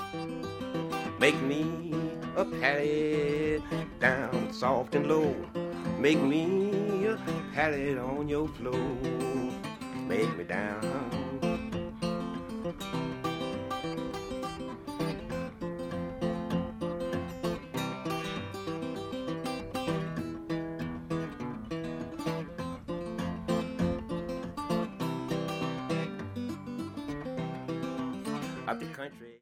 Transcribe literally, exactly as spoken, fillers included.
Make me a pallet down soft and low. Make me a pallet on your floor. Make me down. Up the country.